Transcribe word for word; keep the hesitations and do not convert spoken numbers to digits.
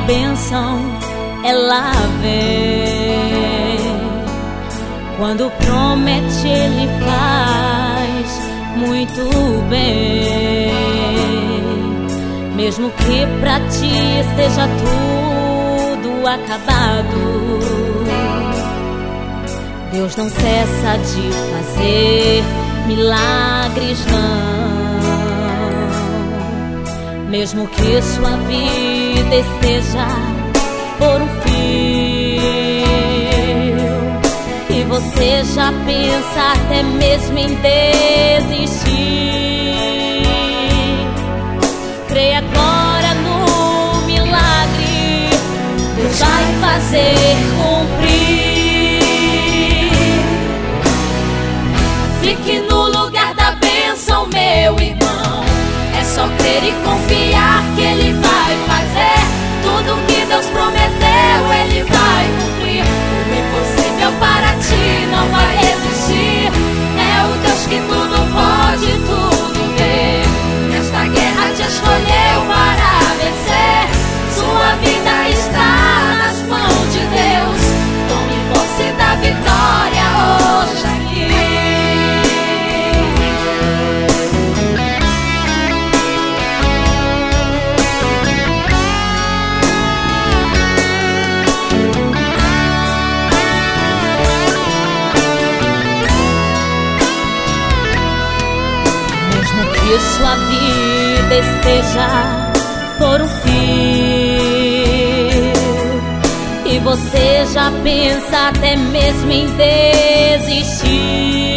bênção ela vem. Quando promete, Ele faz muito bem. Mesmo que pra ti esteja tudo acabado, Deus não cessa de fazer milagres, não. Mesmo que sua vida esteja por um fio e você já pensa até mesmo em desistir, creia agora no milagre. Deus vai fazer cumprir. Fique no lugar da bênção, meu irmão. É só crer e confiar que Ele vai fazer. Tudo que Deus prometeu, Ele vai cumprir. O impossível para ti não vai existir. É o Deus que tudo pode, tudo vê. Nesta guerra te escolheu para vencer. Sua vida está nas mãos de Deus. Tome posse da vitória hoje aqui. Que sua vida esteja por um fio e você já pensa até mesmo em desistir,